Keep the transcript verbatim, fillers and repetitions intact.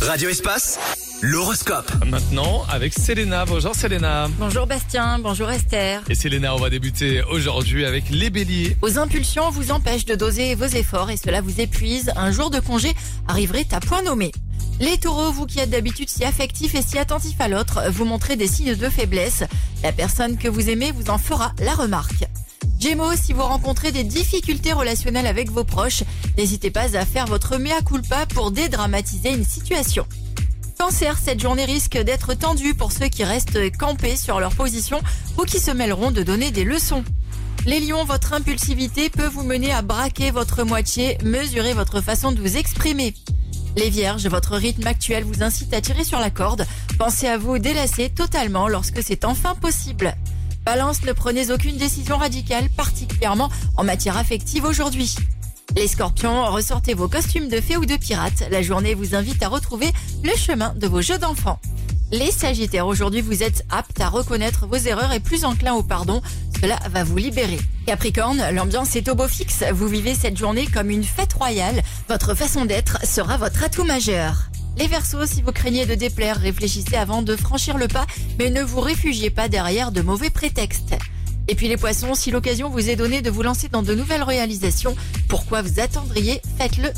Radio Espace, l'horoscope. Maintenant, avec Selena. Bonjour Selena. Bonjour Bastien, bonjour Esther. Et Selena, on va débuter aujourd'hui avec les béliers. Vos impulsions vous empêchent de doser vos efforts et cela vous épuise. Un jour de congé arriverait à point nommé. Les taureaux, vous qui êtes d'habitude si affectifs et si attentifs à l'autre, vous montrez des signes de faiblesse. La personne que vous aimez vous en fera la remarque. Gémeaux, si vous rencontrez des difficultés relationnelles avec vos proches, n'hésitez pas à faire votre mea culpa pour dédramatiser une situation. Cancer, cette journée risque d'être tendue pour ceux qui restent campés sur leur position ou qui se mêleront de donner des leçons. Les lions, votre impulsivité peut vous mener à braquer votre moitié, mesurez votre façon de vous exprimer. Les vierges, votre rythme actuel vous incite à tirer sur la corde, pensez à vous délasser totalement lorsque c'est enfin possible. Balance, ne prenez aucune décision radicale, particulièrement en matière affective aujourd'hui. Les scorpions, ressortez vos costumes de fée ou de pirate. La journée vous invite à retrouver le chemin de vos jeux d'enfants. Les sagittaires, aujourd'hui vous êtes aptes à reconnaître vos erreurs et plus enclin au pardon. Cela va vous libérer. Capricorne, l'ambiance est au beau fixe. Vous vivez cette journée comme une fête royale. Votre façon d'être sera votre atout majeur. Les Verseaux, si vous craignez de déplaire, réfléchissez avant de franchir le pas, mais ne vous réfugiez pas derrière de mauvais prétextes. Et puis les Poissons, si l'occasion vous est donnée de vous lancer dans de nouvelles réalisations, pourquoi vous attendriez? Faites-le